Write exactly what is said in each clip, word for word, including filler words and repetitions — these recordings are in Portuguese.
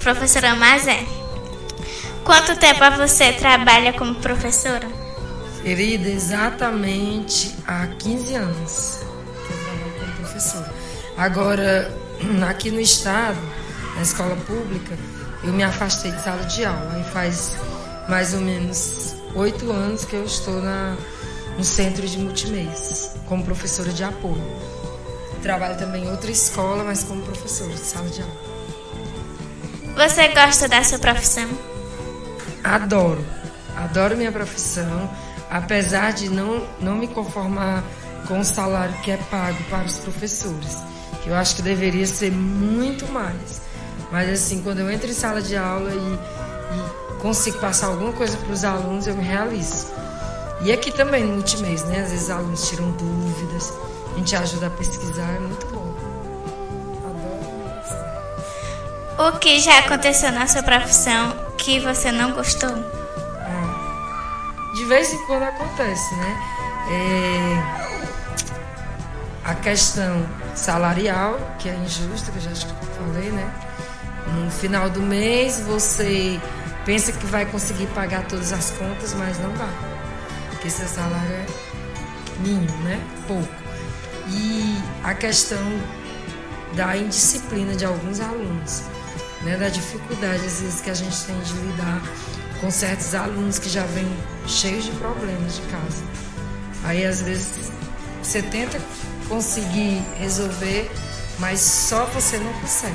professora Mazé. Quanto tempo você trabalha como professora? Querida, exatamente há quinze anos que eu trabalho como professora. Agora, aqui no estado, na escola pública, eu me afastei de sala de aula. E faz mais ou menos oito anos que eu estou na, no centro de multimeios, como professora de apoio. Trabalho também em outra escola, mas como professora de sala de aula. Você gosta da sua profissão? Adoro. Adoro minha profissão, apesar de não, não me conformar com o salário que é pago para os professores, que eu acho que deveria ser muito mais. Mas assim, quando eu entro em sala de aula e, e consigo passar alguma coisa para os alunos, eu me realizo. E aqui também no Multimeios, né? Às vezes os alunos tiram dúvidas, a gente ajuda a pesquisar, é muito bom. Adoro. O que já aconteceu na sua profissão que você não gostou? Ah, de vez em quando acontece, né? É, a questão salarial, que é injusta, que eu já falei, né? No final do mês você pensa que vai conseguir pagar todas as contas, mas não dá. Porque seu salário é mínimo, né? Pouco. E a questão da indisciplina de alguns alunos, né? Da dificuldade, às vezes, que a gente tem de lidar com certos alunos que já vêm cheios de problemas de casa. Aí, às vezes, você tenta conseguir resolver, mas só você não consegue.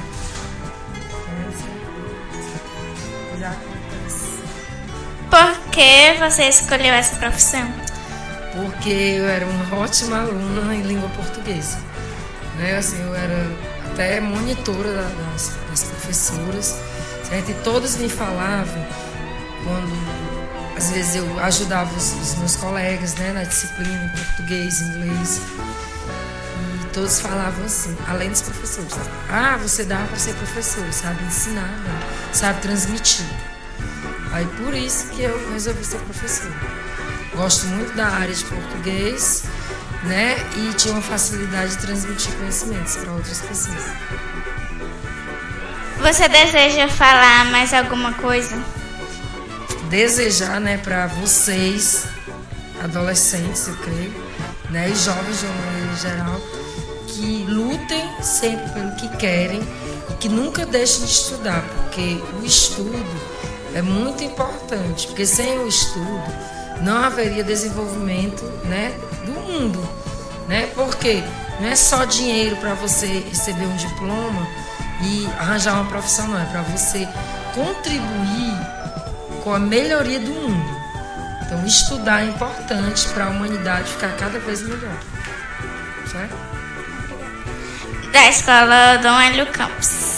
Por que você escolheu essa profissão? Porque eu era uma ótima aluna em língua portuguesa, né? Assim, eu era até monitora das, das professoras, certo? E todos me falavam, quando às vezes eu ajudava os, os meus colegas, né, na disciplina em português, inglês, e todos falavam assim, além dos professores: ah, você dá para ser professor, sabe ensinar, né? Sabe transmitir. Aí por isso que eu resolvi ser professora. Gosto muito da área de português, né? E tinha uma facilidade de transmitir conhecimentos para outras pessoas. Você deseja falar mais alguma coisa? Desejar, né, para vocês, adolescentes, eu creio, né, e jovens de uma maneira geral, que lutem sempre pelo que querem e que nunca deixem de estudar, porque o estudo é muito importante, porque sem o estudo não haveria desenvolvimento, né, do mundo, né? Porque não é só dinheiro para você receber um diploma e arranjar uma profissão, não, é para você contribuir com a melhoria do mundo. Então, estudar é importante para a humanidade ficar cada vez melhor, certo? Da escola Dom Hélio Campos.